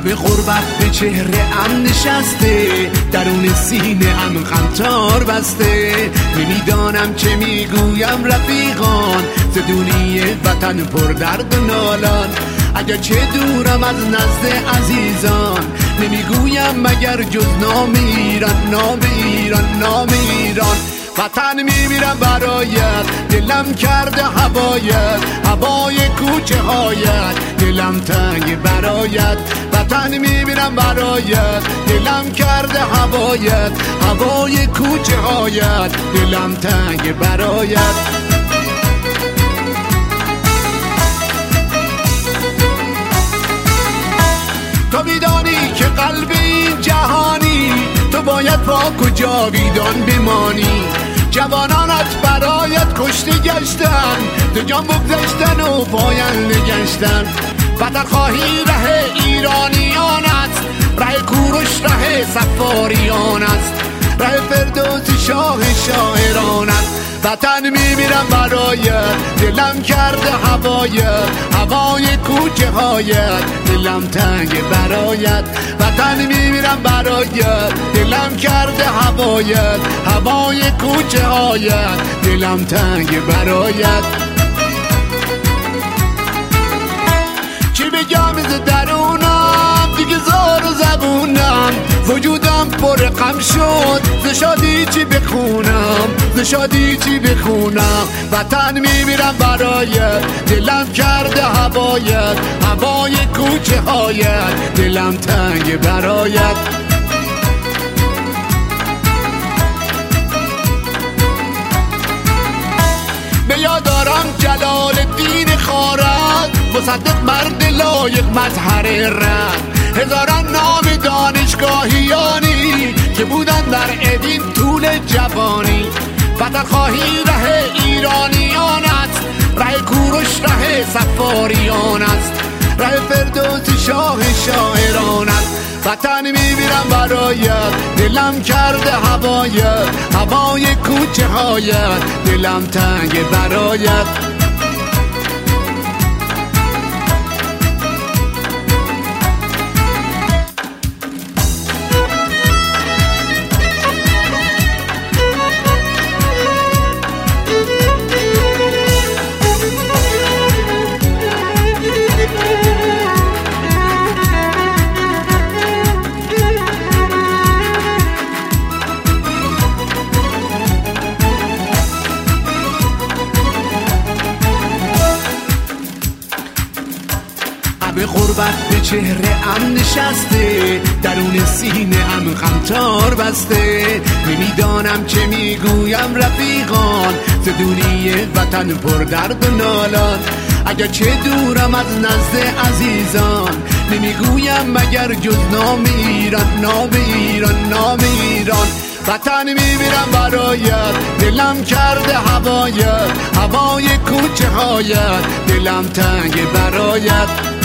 به غربت به چهره ام نشسته، درون سینه ام غمتار بسته. نمیدانم چه میگویم رفیقان، ز دونی وطن پر درد و نالان. اگر چه دورم از نزد عزیزان، نمیگویم مگر جز نام ایران، نام ایران، نام ایران. وطن میمیرم برایت، دلم کرده هوایت، هوای کوچه هایت، دلم تنگ برایت. وطن میمیرم برایت، دلم کرده هوایت، هوای کوچه هایت، دلم تنگ برایت. تو میدانی که قلب این جهانی، تو باید پاک و جاویدان بمانی. جوانانت برایت کشته گشتن، تو جان بگذشتن و پاینده گشتن. وطن خواهی ره ایرانیان است، ره کوروش ره سفاریان است، ره فردوس شاه شاعران است. وطن میمیرم برایت، دلم کرده هوایت، هوای کوچه هایت، دلم تنگ برایت. وطن میمیرم برایت، دلم کرده هوایت، هوای کوچه هایت، دلم تنگ برایت. چی بگم از درونم دیگه زار و زبونم، وجودم پر غم شد، ز شادی چی بخونم، ز شادی چی بخونم. وطن میمیرم برایت، دلم کرده هوایت، هوای کوچه هایت، دلم تنگ برایت. به یاد دارم جلال الدین خارد، مصدق مرد لایق مظهر رد. هزاران نام دانشگاهیانی که بودن در ادین طول جوانی. وطن خواهی ره ایرانیان است، ره کوروش ره سفاریان است، ره فردوس شاه شاعران است. وطن میمیرم برایت، دلم کرده هوایت، هوای کوچه هایت، دلم تنگ برایت. به غربت به چهره ام نشسته، درون سینه ام غمتار بسته. نمیدانم چه میگویم رفیقان، ز دونی وطن پر درد و نالان. اگر چه دورم از نزد عزیزان، نمیگویم مگر جز نام ایران، نام ایران، نام ایران. وطن میمیرم برایت، دلم کرده هوایت، هوای کوچه هایت، دلم تنگ برایت.